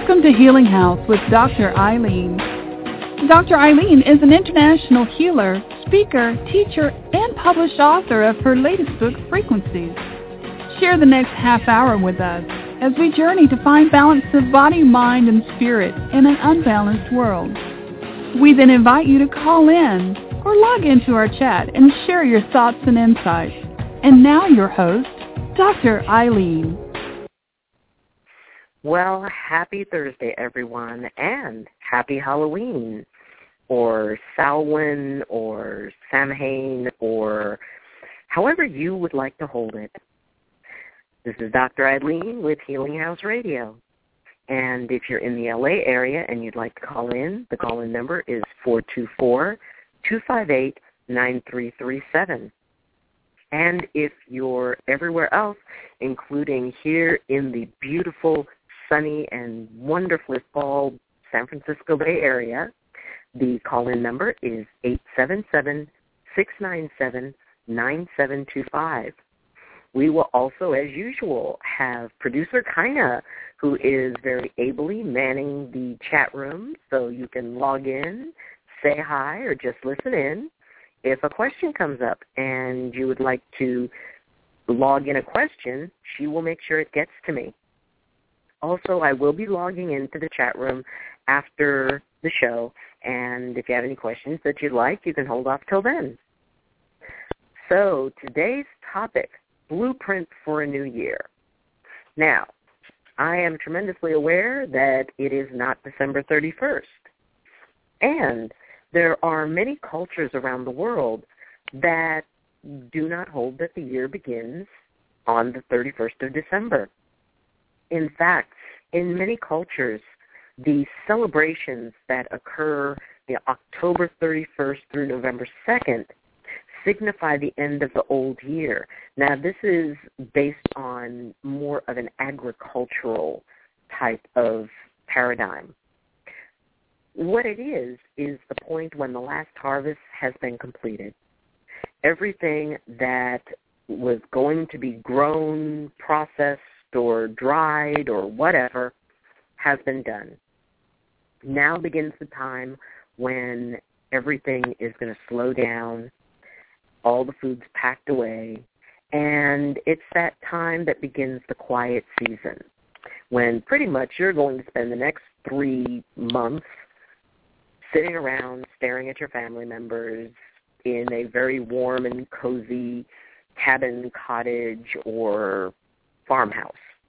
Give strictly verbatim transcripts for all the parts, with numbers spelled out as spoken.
Welcome to Healing House with Doctor Ayleen. Doctor Ayleen is an international healer, speaker, teacher, and published author of her latest book, Frequencies. Share the next half hour with us as we journey to find balance of body, mind, and spirit in an unbalanced world. We then invite you to call in or log into our chat and share your thoughts and insights. And now your host, Doctor Ayleen. Well, happy Thursday, everyone, and happy Halloween, or Samhain, or Samhain, or however you would like to hold it. This is Doctor Ayleen with Healing House Radio, and if you're in the L A area and you'd like to call in, the call-in number is four two four, two five eight, nine three three seven. And if you're everywhere else, including here in the beautiful, sunny, and wonderfully fall San Francisco Bay Area, the call-in number is eight seven seven, six nine seven, nine seven two five. We will also, as usual, have producer Kaina, who is very ably manning the chat room, so you can log in, say hi, or just listen in. If a question comes up and you would like to log in a question, she will make sure it gets to me. Also, I will be logging into the chat room after the show, and if you have any questions that you'd like, you can hold off till then. So today's topic, Blueprint for a New Year. Now, I am tremendously aware that it is not December thirty-first, and there are many cultures around the world that do not hold that the year begins on the thirty-first of December. In fact, in many cultures, the celebrations that occur you know, October thirty-first through November second signify the end of the old year. Now, this is based on more of an agricultural type of paradigm. What it is, is the point when the last harvest has been completed. Everything that was going to be grown, processed, or dried, or whatever, has been done. Now begins the time when everything is going to slow down, all the food's packed away, and it's that time that begins the quiet season, when pretty much you're going to spend the next three months sitting around staring at your family members in a very warm and cozy cabin, cottage, or farmhouse.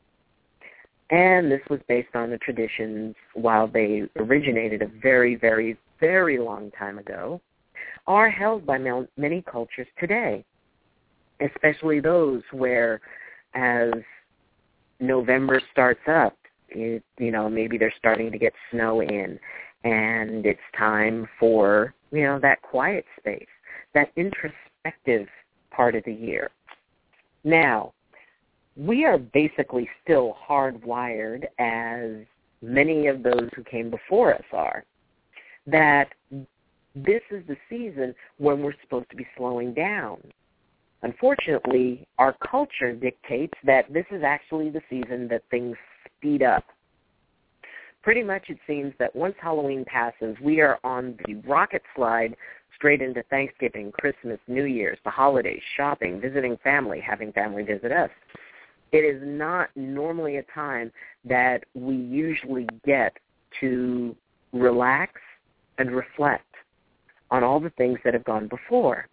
And this was based on the traditions, while they originated a very, very, very long time ago, are held by many cultures today, especially those where as November starts up, it, you know, maybe they're starting to get snow in, and it's time for, you know, that quiet space, that introspective part of the year. Now, we are basically still hardwired, as many of those who came before us are, that this is the season when we're supposed to be slowing down. Unfortunately, our culture dictates that this is actually the season that things speed up. Pretty much it seems that once Halloween passes, we are on the rocket slide straight into Thanksgiving, Christmas, New Year's, the holidays, shopping, visiting family, having family visit us. It is not normally a time that we usually get to relax and reflect on all the things that have gone before.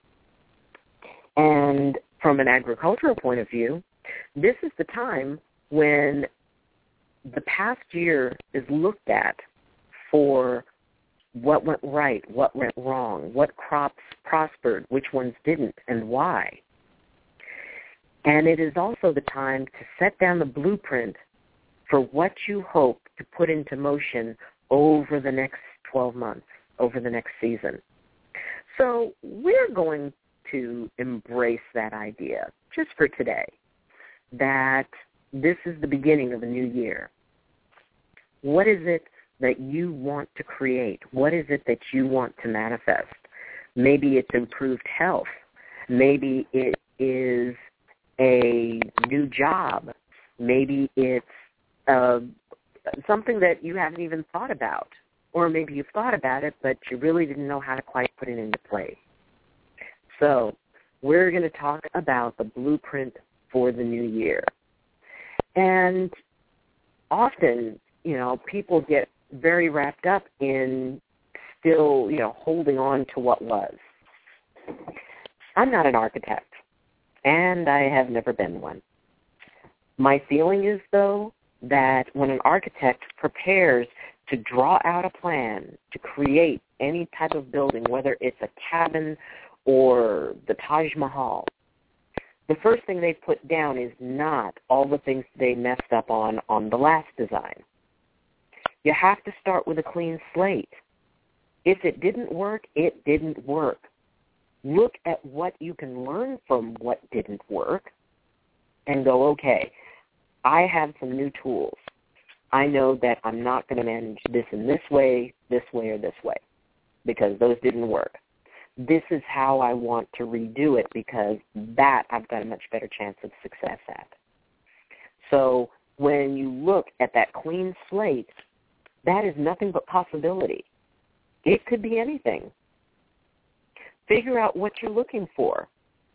And from an agricultural point of view, this is the time when the past year is looked at for what went right, what went wrong, what crops prospered, which ones didn't, and why. And it is also the time to set down the blueprint for what you hope to put into motion over the next twelve months, over the next season. So we're going to embrace that idea, just for today, that this is the beginning of a new year. What is it that you want to create? What is it that you want to manifest? Maybe it's improved health. Maybe it is a new job. Maybe it's a something that you haven't even thought about. Or maybe you've thought about it, but you really didn't know how to quite put it into play. So we're going to talk about the blueprint for the new year. And often, you know, people get very wrapped up in still, you know, holding on to what was. I'm not an architect, and I have never been one. My feeling is, though, that when an architect prepares to draw out a plan to create any type of building, whether it's a cabin or the Taj Mahal, the first thing they put down is not all the things they messed up on on the last design. You have to start with a clean slate. If it didn't work, it didn't work. Look at what you can learn from what didn't work and go, okay, I have some new tools. I know that I'm not going to manage this in this way, this way, or this way because those didn't work. This is how I want to redo it because that I've got a much better chance of success at. So when you look at that clean slate, that is nothing but possibility. It could be anything. Figure out what you're looking for.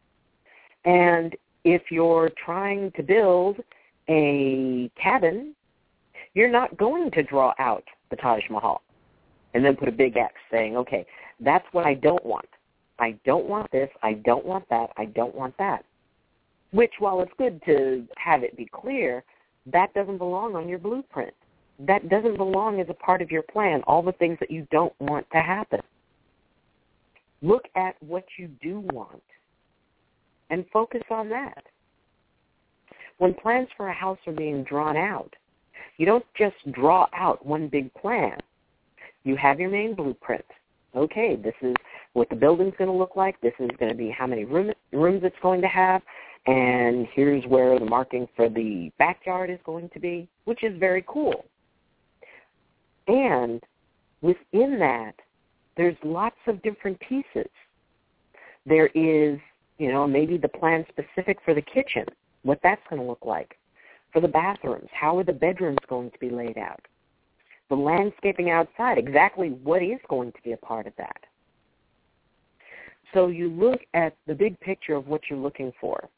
And if you're trying to build a cabin, you're not going to draw out the Taj Mahal and then put a big X saying, okay, that's what I don't want. I don't want this. I don't want that. I don't want that. Which, while it's good to have it be clear, that doesn't belong on your blueprint. That doesn't belong as a part of your plan, all the things that you don't want to happen. Look at what you do want and focus on that. When plans for a house are being drawn out, you don't just draw out one big plan. You have your main blueprint. Okay, this is what the building's going to look like. This is going to be how many room, rooms it's going to have. And here's where the marking for the backyard is going to be, which is very cool. And within that, there's lots of different pieces. There is, you know, maybe the plan specific for the kitchen, what that's going to look like. For the bathrooms, how are the bedrooms going to be laid out? The landscaping outside, exactly what is going to be a part of that. So you look at the big picture of what you're looking for,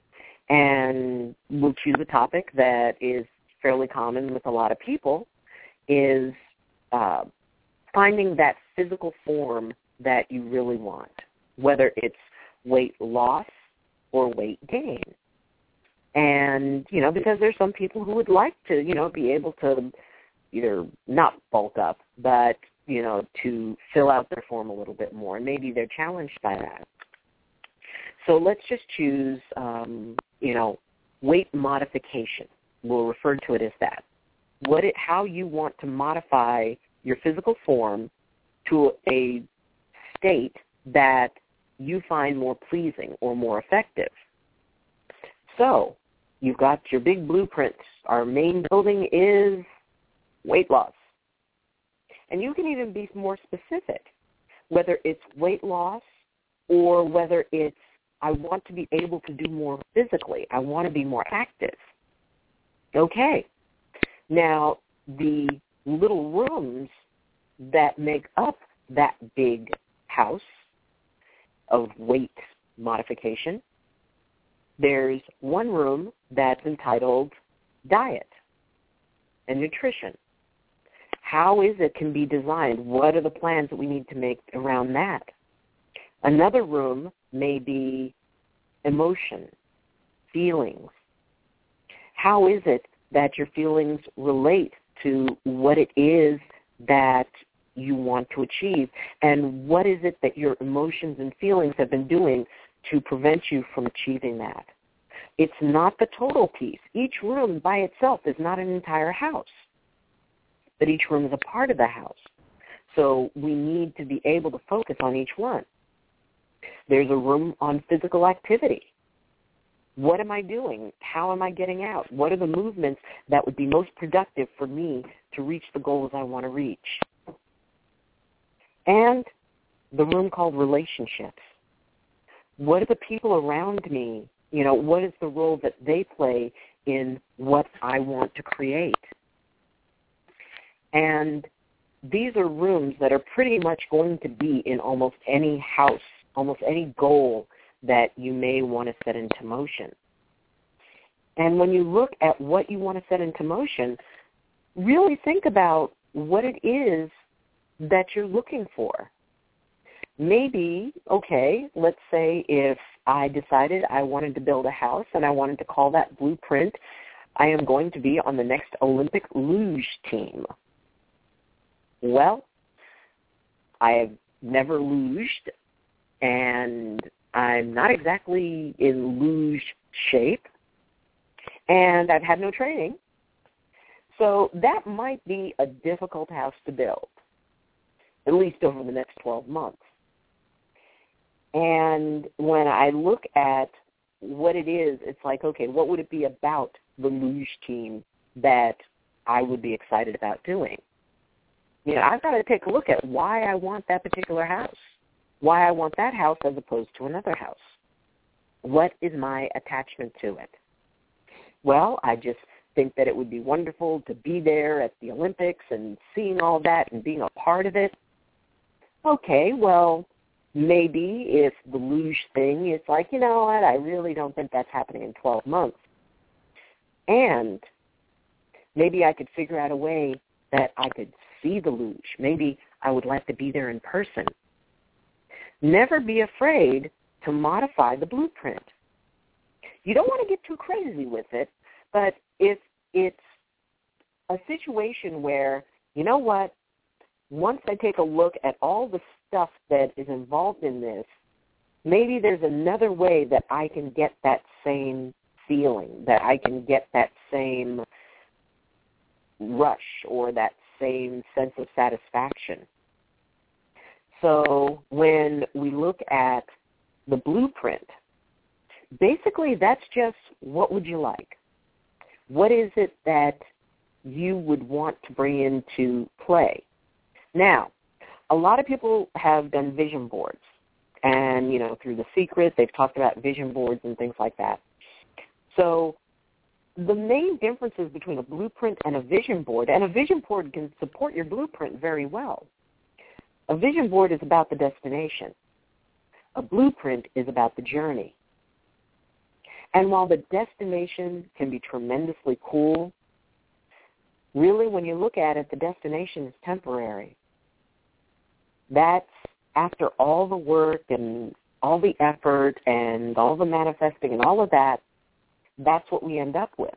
and we'll choose a topic that is fairly common with a lot of people, is uh, finding that physical form that you really want, whether it's weight loss or weight gain. And, you know, because there's some people who would like to, you know, be able to either not bulk up, but, you know, to fill out their form a little bit more. And maybe they're challenged by that. So let's just choose, um, you know, weight modification. We'll refer to it as that. What it, how you want to modify your physical form to a state that you find more pleasing or more effective. So you've got your big blueprint. Our main building is weight loss. And you can even be more specific, whether it's weight loss or whether it's I want to be able to do more physically. I want to be more active. Okay. Now, the little rooms that make up that big house of weight modification, there's one room that's entitled diet and nutrition. How is it can be designed? What are the plans that we need to make around that? Another room may be emotion, feelings. How is it that your feelings relate to what it is that you want to achieve, and what is it that your emotions and feelings have been doing to prevent you from achieving that? It's not the total piece. Each room by itself is not an entire house, but each room is a part of the house. So we need to be able to focus on each one. There's a room on physical activity. What am I doing? How am I getting out? What are the movements that would be most productive for me to reach the goals I want to reach? And the room called relationships. What are the people around me? You know, what is the role that they play in what I want to create? And these are rooms that are pretty much going to be in almost any house, almost any goal that you may want to set into motion. And when you look at what you want to set into motion, really think about what it is that you're looking for. Maybe, okay, let's say if I decided I wanted to build a house and I wanted to call that blueprint, I am going to be on the next Olympic luge team. Well, I have never luged, and I'm not exactly in luge shape, and I've had no training. So that might be a difficult house to build, at least over the next twelve months. And when I look at what it is, it's like, okay, what would it be about the luge team that I would be excited about doing? You know, I've got to take a look at why I want that particular house, why I want that house as opposed to another house. What is my attachment to it? Well, I just think that it would be wonderful to be there at the Olympics and seeing all that and being a part of it. Okay, well, maybe if the luge thing, it's like, you know what, I really don't think that's happening in twelve months. And maybe I could figure out a way that I could see the luge. Maybe I would like to be there in person. Never be afraid to modify the blueprint. You don't want to get too crazy with it, but if it's a situation where, you know what, once I take a look at all the stuff that is involved in this, maybe there's another way that I can get that same feeling, that I can get that same rush or that same sense of satisfaction. So when we look at the blueprint, basically that's just what would you like? What is it that you would want to bring into play? Now, a lot of people have done vision boards, and, you know, through The Secret, they've talked about vision boards and things like that. So the main differences between a blueprint and a vision board, and a vision board can support your blueprint very well. A vision board is about the destination. A blueprint is about the journey. And while the destination can be tremendously cool, really when you look at it, the destination is temporary. That's after all the work and all the effort and all the manifesting and all of that, that's what we end up with.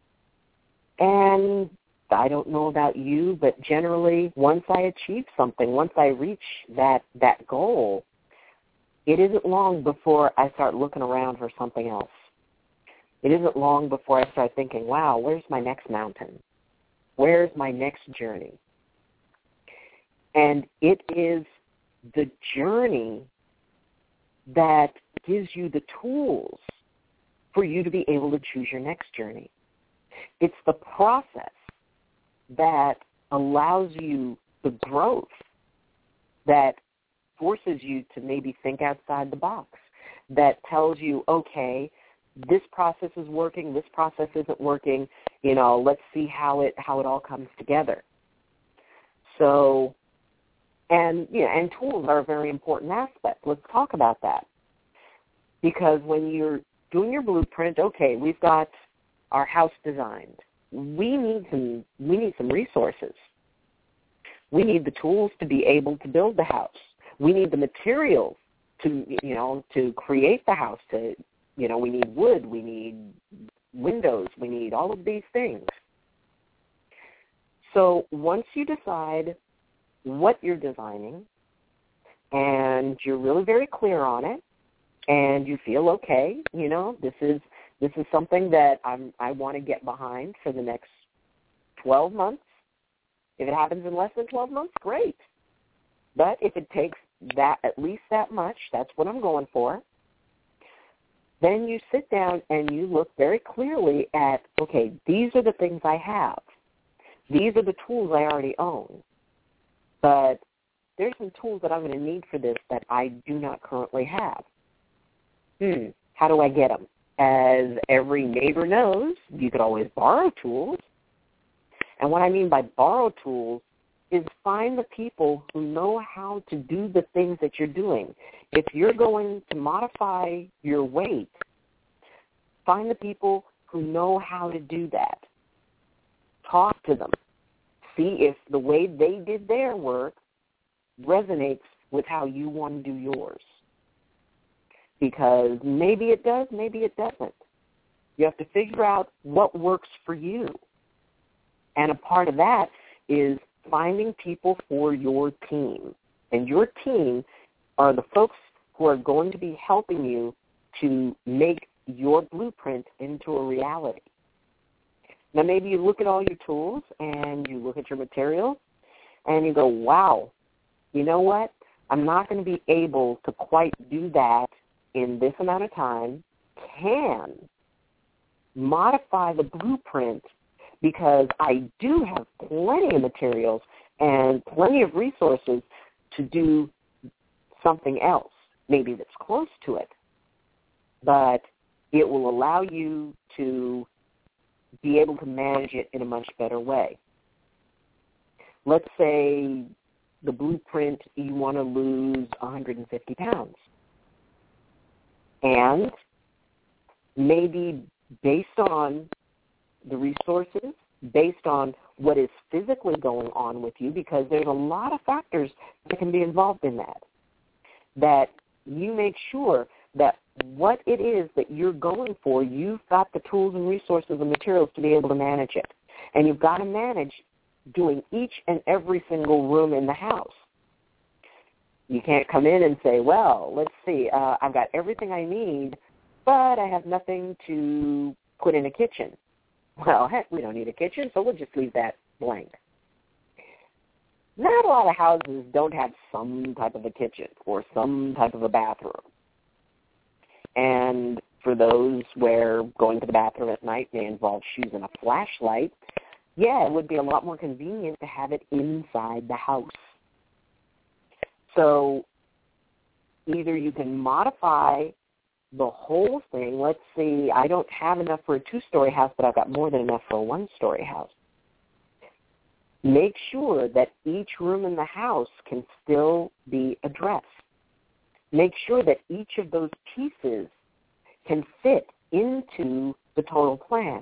And I don't know about you, but generally once I achieve something, once I reach that, that goal, it isn't long before I start looking around for something else. It isn't long before I start thinking, wow, where's my next mountain? Where's my next journey? And it is the journey that gives you the tools for you to be able to choose your next journey. It's the process that allows you the growth that forces you to maybe think outside the box, that tells you, okay, this process is working, this process isn't working, you know, let's see how it how it all comes together. So, and you know, and tools are a very important aspect. Let's talk about that. Because when you're doing your blueprint, okay, we've got our house designed. We need some we need some resources. We need the tools to be able to build the house. We need the materials to, you know, to create the house. To, you know, we need wood, we need windows, we need all of these things. So once you decide what you're designing and you're really very clear on it and you feel, okay, you know, this is this is something that I'm, I want to get behind for the next twelve months. If it happens in less than twelve months, great. But if it takes that at least that much, that's what I'm going for. Then you sit down and you look very clearly at, okay, these are the things I have. These are the tools I already own. But there's some tools that I'm going to need for this that I do not currently have. Hmm, how do I get them? As every neighbor knows, you could always borrow tools. And what I mean by borrow tools is find the people who know how to do the things that you're doing. If you're going to modify your weight, find the people who know how to do that. Talk to them. See if the way they did their work resonates with how you want to do yours. Because maybe it does, maybe it doesn't. You have to figure out what works for you. And a part of that is finding people for your team. And your team are the folks who are going to be helping you to make your blueprint into a reality. Now, maybe you look at all your tools and you look at your materials and you go, wow, you know what? I'm not going to be able to quite do that in this amount of time. Can modify the blueprint because I do have plenty of materials and plenty of resources to do something else, maybe that's close to it. But it will allow you to be able to manage it in a much better way. Let's say the blueprint, you want to lose one hundred fifty pounds. And maybe based on the resources, based on what is physically going on with you, because there's a lot of factors that can be involved in that, that you make sure that what it is that you're going for, you've got the tools and resources and materials to be able to manage it. And you've got to manage doing each and every single room in the house. You can't come in and say, well, let's see, uh, I've got everything I need, but I have nothing to put in a kitchen. Well, heck, we don't need a kitchen, so we'll just leave that blank. Not a lot of houses don't have some type of a kitchen or some type of a bathroom. And for those where going to the bathroom at night may involve shoes and a flashlight, yeah, it would be a lot more convenient to have it inside the house. So either you can modify the whole thing. Let's see, I don't have enough for a two-story house, but I've got more than enough for a one-story house. Make sure that each room in the house can still be addressed. Make sure that each of those pieces can fit into the total plan.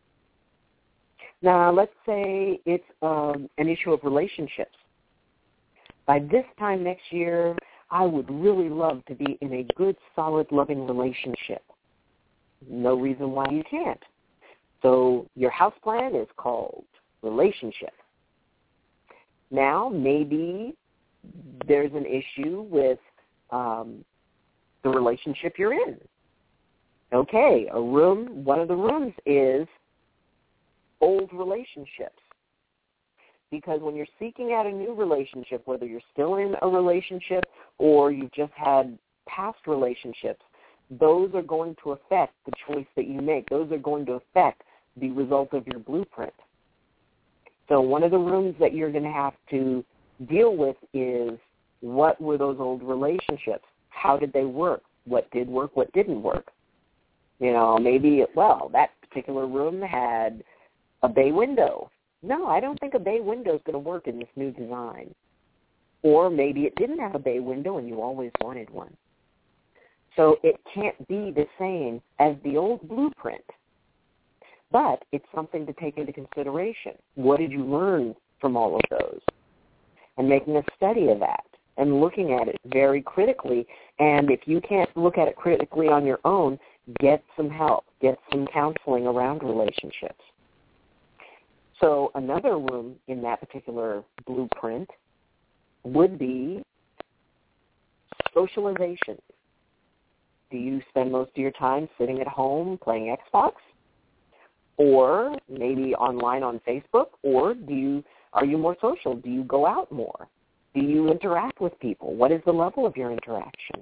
Now, let's say it's um, an issue of relationships. By this time next year, I would really love to be in a good, solid, loving relationship. No reason why you can't. So your house plan is called relationship. Now, maybe there's an issue with um, the relationship you're in. Okay, a room, one of the rooms is old relationships. Because when you're seeking out a new relationship, whether you're still in a relationship or you've just had past relationships, those are going to affect the choice that you make. Those are going to affect the result of your blueprint. So one of the rooms that you're going to have to deal with is, what were those old relationships? How did they work? What did work? What didn't work? You know, maybe, well, that particular room had a bay window. No, I don't think a bay window is going to work in this new design. Or maybe it didn't have a bay window and you always wanted one. So it can't be the same as the old blueprint. But it's something to take into consideration. What did you learn from all of those? And making a study of that and looking at it very critically. And if you can't look at it critically on your own, get some help. Get some counseling around relationships. So another room in that particular blueprint would be socialization. Do you spend most of your time sitting at home playing Xbox? Or maybe online on Facebook? Or do you are you more social? Do you go out more? Do you interact with people? What is the level of your interaction?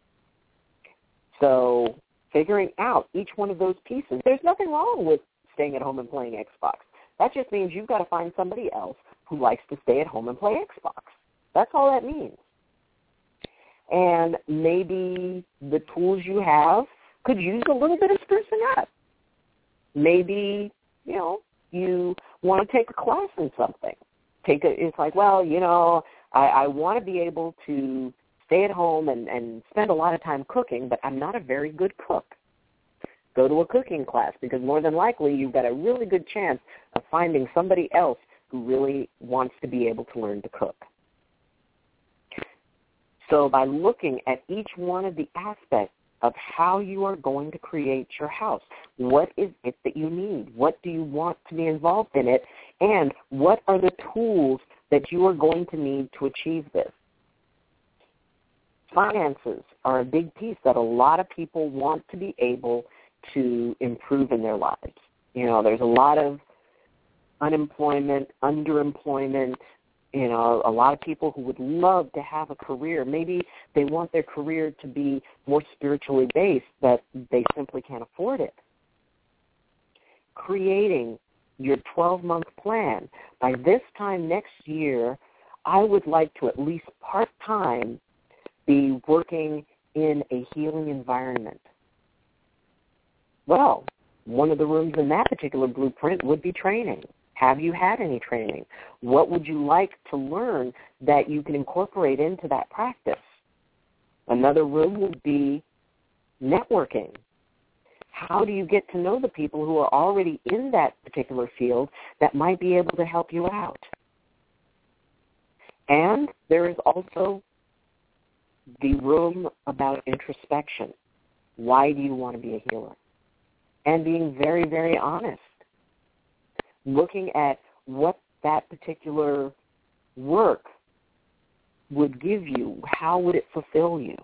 So figuring out each one of those pieces. There's nothing wrong with staying at home and playing Xbox. That just means you've got to find somebody else who likes to stay at home and play Xbox. That's all that means. And maybe the tools you have could use a little bit of sprucing up. Maybe, you know, you want to take a class in something. Take a, it's like, well, you know, I, I want to be able to stay at home and, and spend a lot of time cooking, but I'm not a very good cook. Go to a cooking class, because more than likely you've got a really good chance of finding somebody else who really wants to be able to learn to cook. So by looking at each one of the aspects of how you are going to create your house, what is it that you need? What do you want to be involved in it? And what are the tools that you are going to need to achieve this? Finances are a big piece that a lot of people want to be able to improve in their lives. You know, there's a lot of unemployment, underemployment, you know, a lot of people who would love to have a career. Maybe they want their career to be more spiritually based, but they simply can't afford it. Creating your twelve-month plan. By this time next year, I would like to at least part-time be working in a healing environment. Well, one of the rooms in that particular blueprint would be training. Have you had any training? What would you like to learn that you can incorporate into that practice? Another room would be networking. How do you get to know the people who are already in that particular field that might be able to help you out? And there is also the room about introspection. Why do you want to be a healer? And being very, very honest. Looking at what that particular work would give you. How would it fulfill you?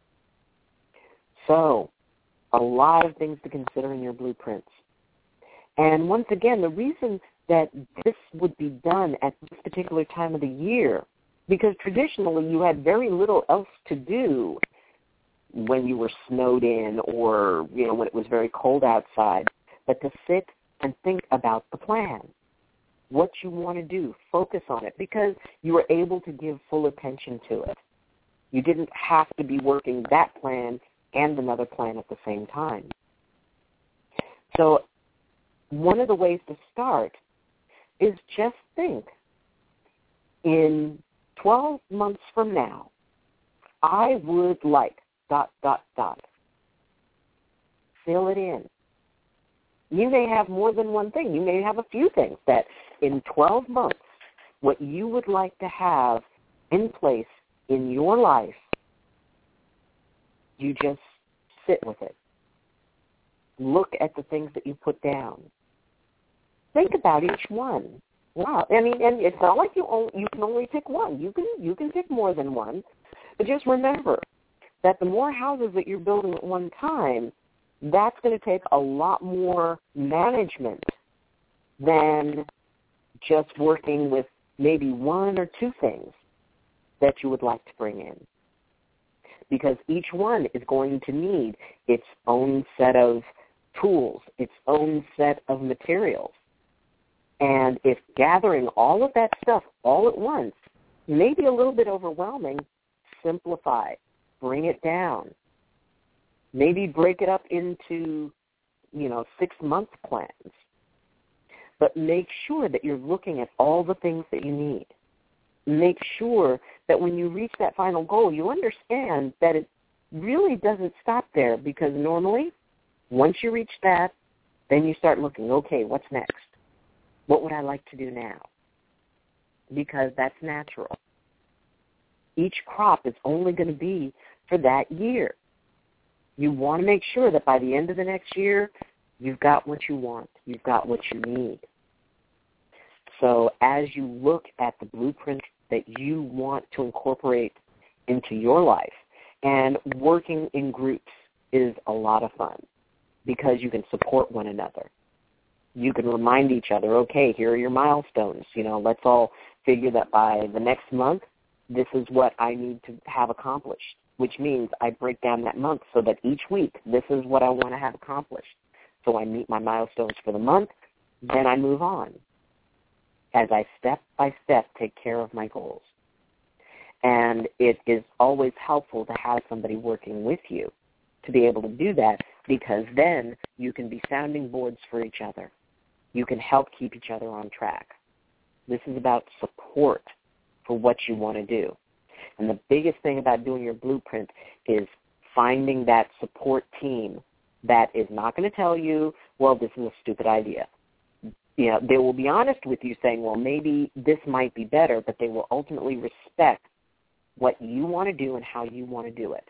So, a lot of things to consider in your blueprints. And once again, the reason that this would be done at this particular time of the year, because traditionally you had very little else to do when you were snowed in or, you know, when it was very cold outside, but to sit and think about the plan, what you want to do, focus on it, because you were able to give full attention to it. You didn't have to be working that plan and another plan at the same time. So one of the ways to start is just think, in twelve months from now, I would like dot, dot, dot. Fill it in. You may have more than one thing. You may have a few things that in twelve months, what you would like to have in place in your life, you just sit with it. Look at the things that you put down. Think about each one. Wow. I mean, and it's not like you only, you can only pick one. You can you can pick more than one. But just remember that the more houses that you're building at one time, that's going to take a lot more management than just working with maybe one or two things that you would like to bring in. Because each one is going to need its own set of tools, its own set of materials. And if gathering all of that stuff all at once may be a little bit overwhelming, simplify, bring it down. Maybe break it up into, you know, six-month plans. But make sure that you're looking at all the things that you need. Make sure that when you reach that final goal, you understand that it really doesn't stop there, because normally, once you reach that, then you start looking, okay, what's next? What would I like to do now? Because that's natural. Each crop is only going to be for that year. You want to make sure that by the end of the next year, you've got what you want. You've got what you need. So as you look at the blueprint that you want to incorporate into your life, and working in groups is a lot of fun because you can support one another. You can remind each other, okay, here are your milestones. You know, let's all figure that by the next month, this is what I need to have accomplished, which means I break down that month so that each week, this is what I want to have accomplished. So I meet my milestones for the month, then I move on as I step by step take care of my goals. And it is always helpful to have somebody working with you to be able to do that, because then you can be sounding boards for each other. you can help keep each other on track. This is about support for what you want to do. And the biggest thing about doing your blueprint is finding that support team that is not going to tell you, well, this is a stupid idea. You know, they will be honest with you saying, well, maybe this might be better, but they will ultimately respect what you want to do and how you want to do it.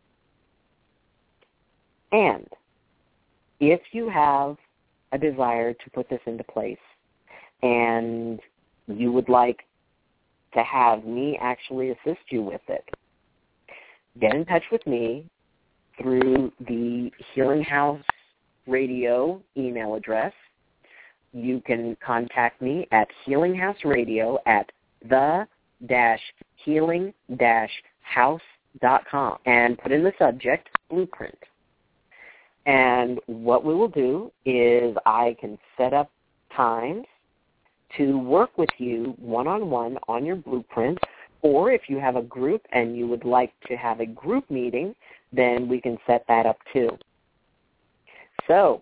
And if you have a desire to put this into place and you would like to have me actually assist you with it, get in touch with me through the Healing House Radio email address. You can contact me at Healing House Radio at the dash healing dash house dot com and put in the subject Blueprint. And what we will do is I can set up times to work with you one-on-one on your blueprint, or if you have a group and you would like to have a group meeting, then we can set that up too. So,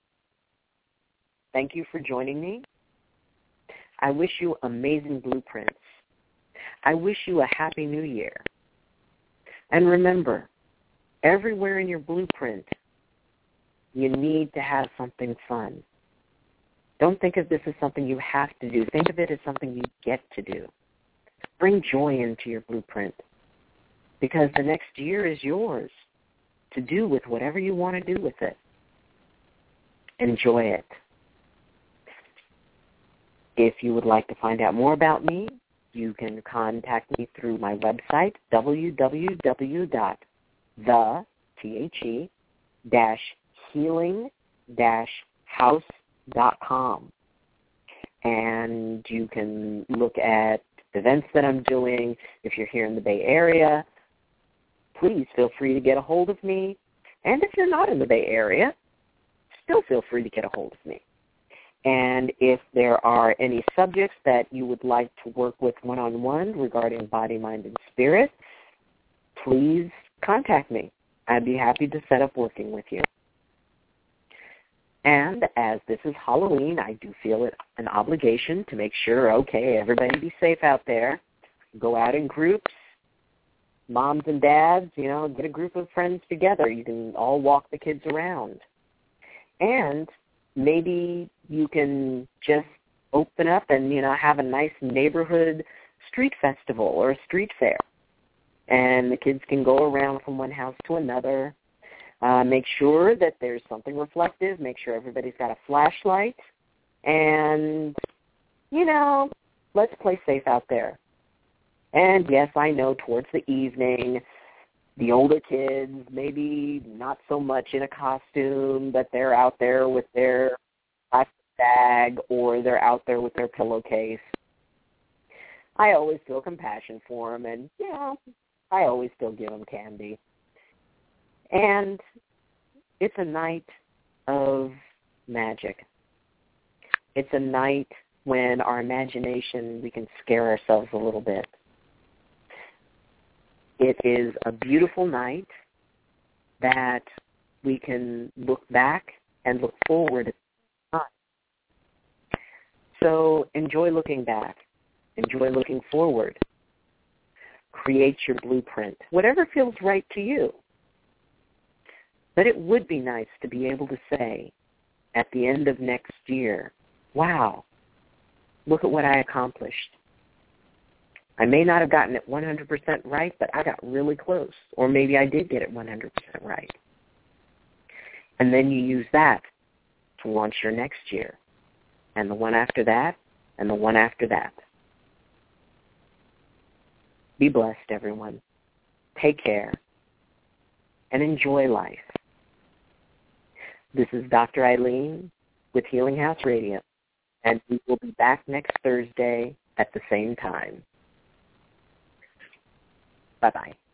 thank you for joining me. I wish you amazing blueprints. I wish you a happy new year. And remember, everywhere in your blueprint, you need to have something fun. Don't think of this as something you have to do. Think of it as something you get to do. Bring joy into your blueprint, because the next year is yours to do with whatever you want to do with it. Enjoy it. If you would like to find out more about me, you can contact me through my website, w w w dot the healing dash house dot com. And you can look at events that I'm doing. If you're here in the Bay Area, please feel free to get a hold of me. And if you're not in the Bay Area, still feel free to get a hold of me. And if there are any subjects that you would like to work with one-on-one regarding body, mind, and spirit, please contact me. I'd be happy to set up working with you. And as this is Halloween, I do feel it an obligation to make sure, okay, everybody be safe out there. Go out in groups. Moms and dads, you know, get a group of friends together. You can all walk the kids around. And maybe you can just open up and, you know, have a nice neighborhood street festival or a street fair. And the kids can go around from one house to another. Uh, make sure that there's something reflective. Make sure everybody's got a flashlight. And, you know, let's play safe out there. And, yes, I know towards the evening, the older kids, maybe not so much in a costume, but they're out there with their plastic bag or they're out there with their pillowcase. I always feel compassion for them, and, you know, I always still give them candy. And it's a night of magic. It's a night when our imagination, we can scare ourselves a little bit. It is a beautiful night that we can look back and look forward. So enjoy looking back. Enjoy looking forward. Create your blueprint, whatever feels right to you. But it would be nice to be able to say at the end of next year, wow, look at what I accomplished. I may not have gotten it one hundred percent right, but I got really close. Or maybe I did get it one hundred percent right. And then you use that to launch your next year, and the one after that, and the one after that. Be blessed, everyone. Take care, and enjoy life. This is Doctor Eileen with Healing House Radio, and we will be back next Thursday at the same time. Bye-bye.